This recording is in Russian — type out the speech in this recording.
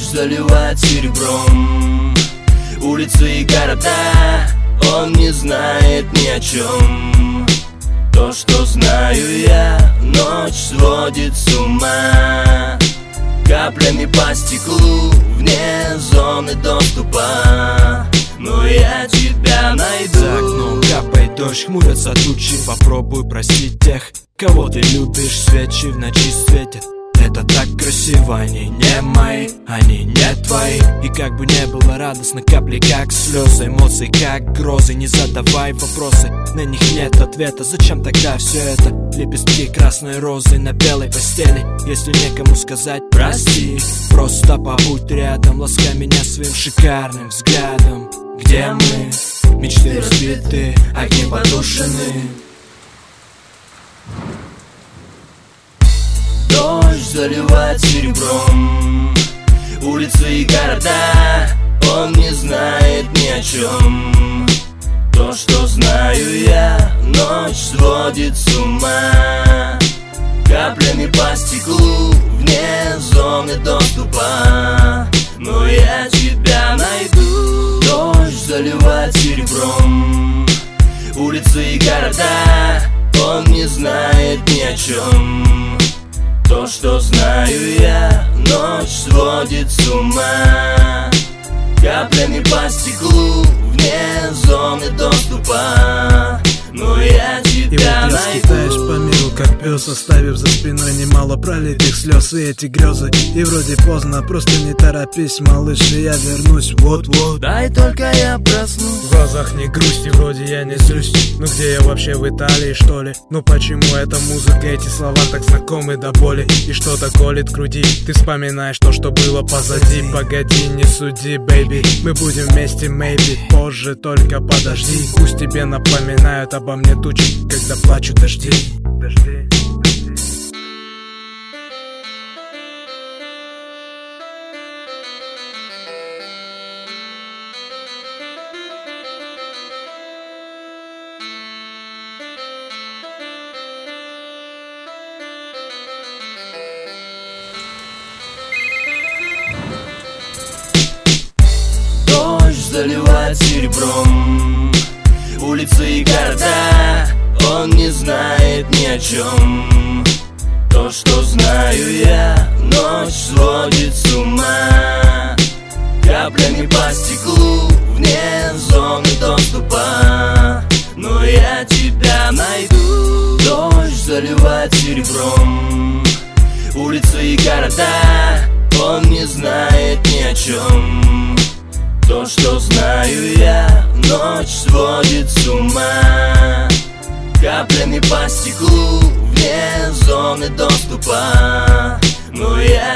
заливает серебром улицы и города. Он не знает ни о чем. То, что знаю я, ночь сводит с ума. Каплями по стеклу, вне зоны доступа. Но я тебя найду. За окном капает дождь, хмурятся тучи. Попробуй простить тех, кого ты любишь. Свечи в ночи светят. Это так красиво, они не мои, они не твои. И как бы не было радостно, капли как слезы, эмоции как грозы. Не задавай вопросы, на них нет ответа. Зачем тогда все это? Лепестки красной розы на белой постели. Если некому сказать прости, просто побудь рядом. Ласкай меня своим шикарным взглядом. Где мы? Мечты разбиты, огни потушены. Дождь заливает серебром улицы и города. Он не знает ни о чем. То, что знаю я, ночь сводит с ума. Каплями по стеклу, вне зоны доступа. Но я тебя найду. Дождь заливает серебром улицы и города. Он не знает ни о чем. То, что знаю я, ночь сводит с ума. Каплями по стеклу, вне зоны доступа. Но я тебя найду. И вот я скитаюсь по миру, как пес, оставив за спиной немало пролитых слез и эти грезы. И вроде поздно, просто не торопись, малыш, и я вернусь вот-вот. Дай только я проснусь. В глазах не грусть, и вроде я не злюсь. Ну где я вообще, в Италии, что ли? Ну почему эта музыка, эти слова так знакомы до боли? И что-то колет в груди, ты вспоминаешь то, что было позади. Погоди, не суди, бэйби, мы будем вместе, maybe. Позже, только подожди. Пусть тебе напоминают обо мне тучи, когда плачут дожди. Дождь заливает серебром улицы и города. Он не знает ни о чем. То, что знаю я, ночь сводит с ума. Каплями по стеклу, вне зоны доступа. Но я тебя найду. Дождь заливает серебром улицы и города. Он не знает ни о чем. То, что знаю я, ночь сводит с ума. Каплями по стеклу, вне зоны доступа. Но я